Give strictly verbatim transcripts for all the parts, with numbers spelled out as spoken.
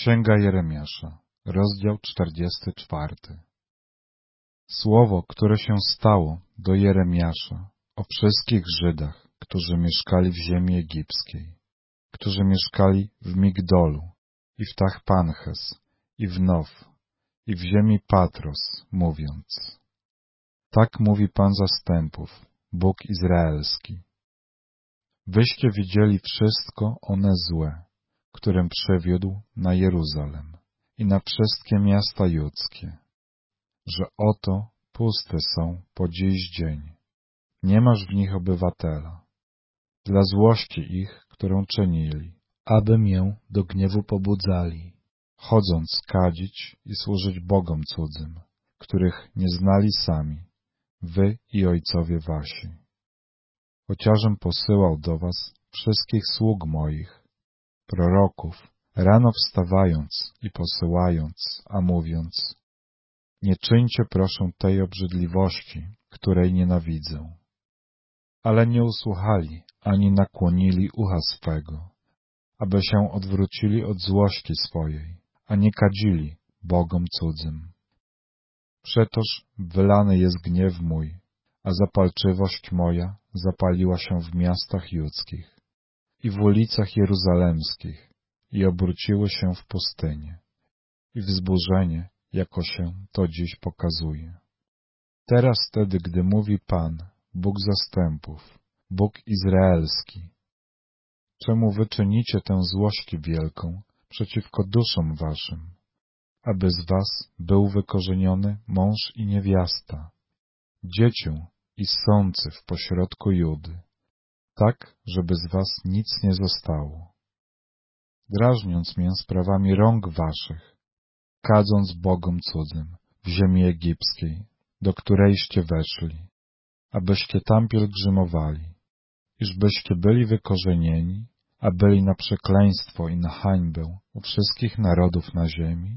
Księga Jeremiasza, rozdział czterdziesty czwarty. Słowo, które się stało do Jeremiasza o wszystkich Żydach, którzy mieszkali w ziemi egipskiej, którzy mieszkali w Migdolu i w Tachpanches i w Nof i w ziemi Patros, mówiąc: tak mówi Pan zastępów, Bóg Izraelski. Wyście widzieli wszystko one złe, którym przywiódł na Jeruzalem i na wszystkie miasta judzkie, że oto puste są po dziś dzień, nie masz w nich obywatela, dla złości ich, którą czynili, aby mię do gniewu pobudzali, chodząc kadzić i służyć bogom cudzym, których nie znali sami, wy i ojcowie wasi. Chociażem posyłał do was wszystkich sług moich, proroków, rano wstawając i posyłając, a mówiąc: nie czyńcie proszę tej obrzydliwości, której nienawidzę. Ale nie usłuchali, ani nakłonili ucha swego, aby się odwrócili od złości swojej, a nie kadzili bogom cudzym. Przetoż wylany jest gniew mój, a zapalczywość moja zapaliła się w miastach judzkich i w ulicach jeruzalemskich i obróciły się w pustynię i wzburzenie, jako się to dziś pokazuje. Teraz wtedy, gdy mówi Pan, Bóg zastępów, Bóg Izraelski, czemu wy czynicie tę złość wielką przeciwko duszom waszym, aby z was był wykorzeniony mąż i niewiasta, dziecię i sący w pośrodku Judy, tak, żeby z was nic nie zostało. Drażniąc mię sprawami rąk waszych, kadząc bogom cudzym w ziemi egipskiej, do którejście weszli, abyście tam pielgrzymowali, iżbyście byli wykorzenieni, a byli na przekleństwo i na hańbę u wszystkich narodów na ziemi,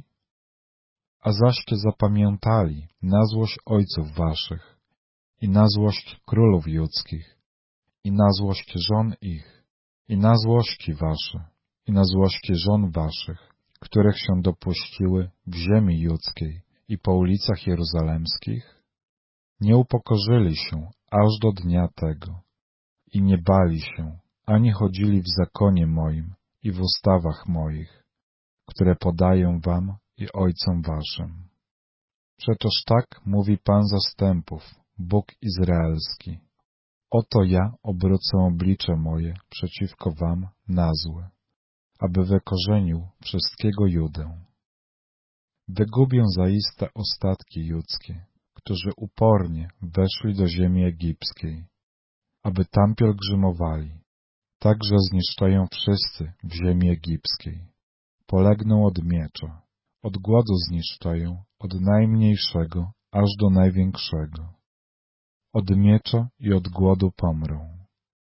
a zaście zapamiętali na złość ojców waszych i na złość królów judzkich i na złość żon ich i na złości wasze i na złości żon waszych, których się dopuściły w ziemi judzkiej i po ulicach jeruzalemskich, nie upokorzyli się aż do dnia tego i nie bali się, ani chodzili w zakonie moim i w ustawach moich, które podaję wam i ojcom waszym. Przetoż tak mówi Pan zastępów, Bóg Izraelski: oto ja obrócę oblicze moje przeciwko wam na złe, aby wykorzenił wszystkiego Judę. Wygubię zaiste ostatki judzkie, którzy upornie weszli do ziemi egipskiej, aby tam pielgrzymowali. Także zniszczają wszyscy w ziemi egipskiej. Polegną od miecza, od głodu zniszczają od najmniejszego aż do największego. Od miecza i od głodu pomrą.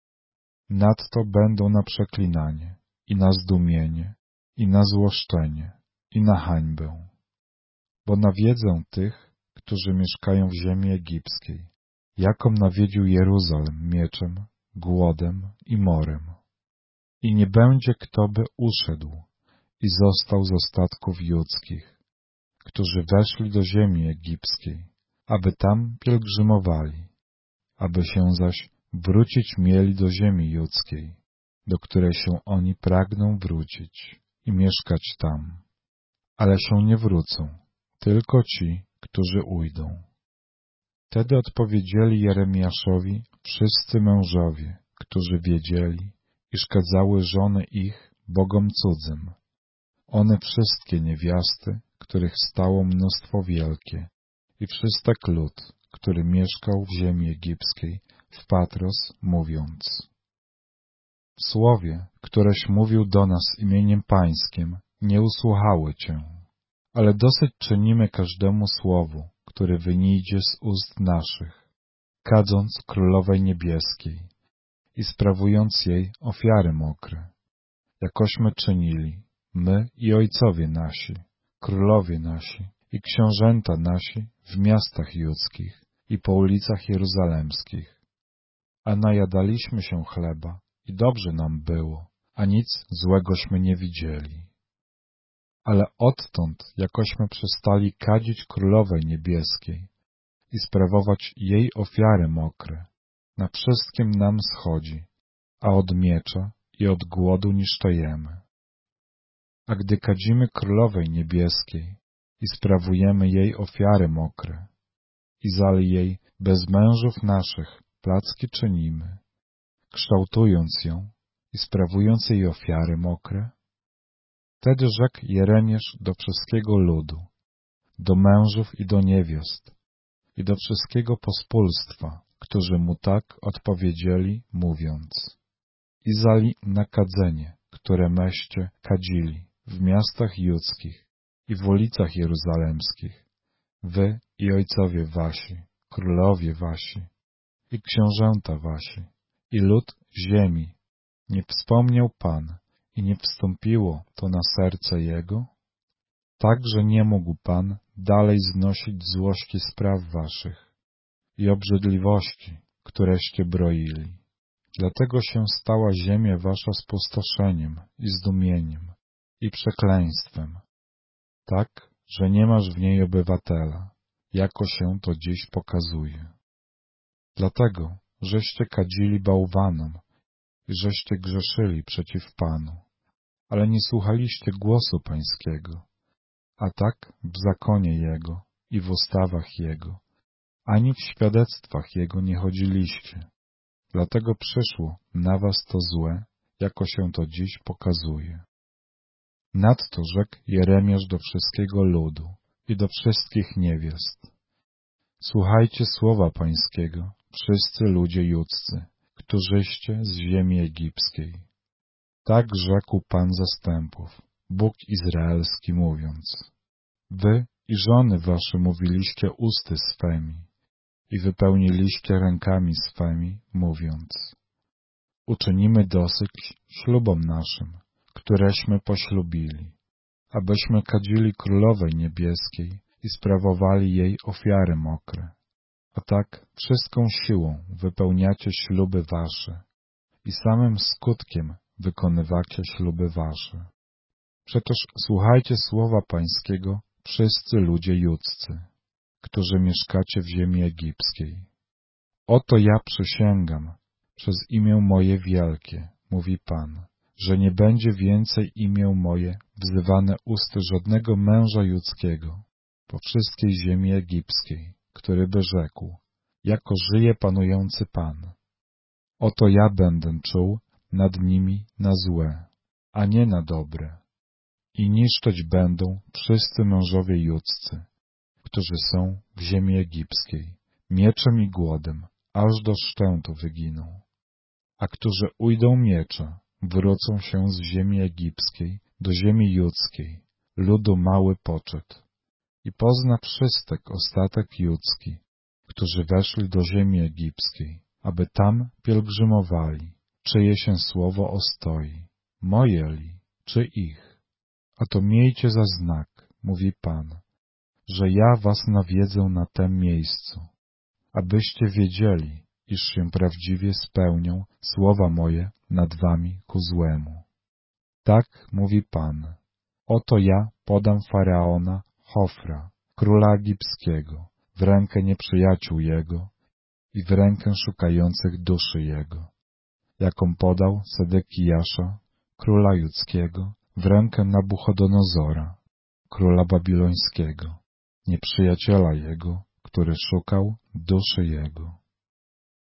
Nadto będą na przeklinanie i na zdumienie, i na złoszczenie, i na hańbę. Bo nawiedzę tych, którzy mieszkają w ziemi egipskiej, jaką nawiedził Jeruzalem mieczem, głodem i morem. I nie będzie kto by uszedł i został z ostatków judzkich, którzy weszli do ziemi egipskiej, aby tam pielgrzymowali, aby się zaś wrócić mieli do ziemi judzkiej, do której się oni pragną wrócić i mieszkać tam. Ale się nie wrócą, tylko ci, którzy ujdą. Wtedy odpowiedzieli Jeremiaszowi wszyscy mężowie, którzy wiedzieli, iż kadzały żony ich bogom cudzym, one wszystkie niewiasty, których stało mnóstwo wielkie, i wszystek lud, który mieszkał w ziemi egipskiej, w Patros, mówiąc: w słowie, któreś mówił do nas imieniem Pańskim, nie usłuchały Cię, ale dosyć czynimy każdemu słowu, który wynijdzie z ust naszych, kadząc Królowej Niebieskiej i sprawując jej ofiary mokre, jakośmy czynili, my i ojcowie nasi, królowie nasi i książęta nasi w miastach judzkich i po ulicach jeruzalemskich. A najadaliśmy się chleba i dobrze nam było, a nic złegośmy nie widzieli. Ale odtąd, jakośmy przestali kadzić Królowej Niebieskiej i sprawować jej ofiary mokre, na wszystkim nam schodzi, a od miecza i od głodu niszczejemy. A gdy kadzimy Królowej Niebieskiej i sprawujemy jej ofiary mokre, i zali jej bez mężów naszych placki czynimy, kształtując ją i sprawując jej ofiary mokre, wtedy rzekł Jeremiasz do wszystkiego ludu, do mężów i do niewiast, i do wszystkiego pospólstwa, którzy mu tak odpowiedzieli, mówiąc: Izali na kadzenie, które meście kadzili w miastach judzkich i w ulicach jeruzalemskich, wy i ojcowie wasi, królowie wasi i książęta wasi i lud ziemi, nie wspomniał Pan i nie wstąpiło to na serce Jego? Tak, że nie mógł Pan dalej znosić złości spraw waszych i obrzydliwości, któreście broili. Dlatego się stała ziemia wasza spustoszeniem i zdumieniem i przekleństwem, tak, że nie masz w niej obywatela, jako się to dziś pokazuje. Dlatego, żeście kadzili bałwanom i żeście grzeszyli przeciw Panu, ale nie słuchaliście głosu Pańskiego, a tak w zakonie Jego i w ustawach Jego, ani w świadectwach Jego nie chodziliście. Dlatego przyszło na was to złe, jako się to dziś pokazuje. Nadto rzekł Jeremiasz do wszystkiego ludu i do wszystkich niewiast: Słuchajcie słowa Pańskiego, wszyscy ludzie judzcy, którzyście z ziemi egipskiej. Tak rzekł Pan zastępów, Bóg Izraelski, mówiąc: Wy i żony wasze mówiliście usty swemi i wypełniliście rękami swemi, mówiąc: Uczynimy dosyć ślubom naszym, któreśmy poślubili, abyśmy kadzili Królowej Niebieskiej i sprawowali jej ofiary mokre. A tak wszystką siłą wypełniacie śluby wasze i samym skutkiem wykonywacie śluby wasze. Przecież słuchajcie słowa Pańskiego, wszyscy ludzie judzcy, którzy mieszkacie w ziemi egipskiej. Oto ja przysięgam przez imię moje wielkie, mówi Pan, że nie będzie więcej imię moje wzywane usty żadnego męża judzkiego po wszystkiej ziemi egipskiej, który by rzekł: jako żyje panujący Pan. Oto ja będę czuł nad nimi na złe, a nie na dobre. I niszczyć będą wszyscy mężowie judzcy, którzy są w ziemi egipskiej, mieczem i głodem, aż do szczętu wyginą. A którzy ujdą miecza, wrócą się z ziemi egipskiej do ziemi judzkiej, ludu mały poczet. I pozna wszystek ostatek judzki, którzy weszli do ziemi egipskiej, aby tam pielgrzymowali, czyje się słowo ostoi, moje li, czy ich. A to miejcie za znak, mówi Pan, że ja was nawiedzę na tem miejscu, abyście wiedzieli, iż się prawdziwie spełnią słowa moje nad wami ku złemu. Tak mówi Pan, oto ja podam Faraona Hofra, króla egipskiego, w rękę nieprzyjaciół jego i w rękę szukających duszy jego, jaką podał Sedekijasza, króla judzkiego, w rękę Nabuchodonozora, króla babilońskiego, nieprzyjaciela jego, który szukał duszy jego.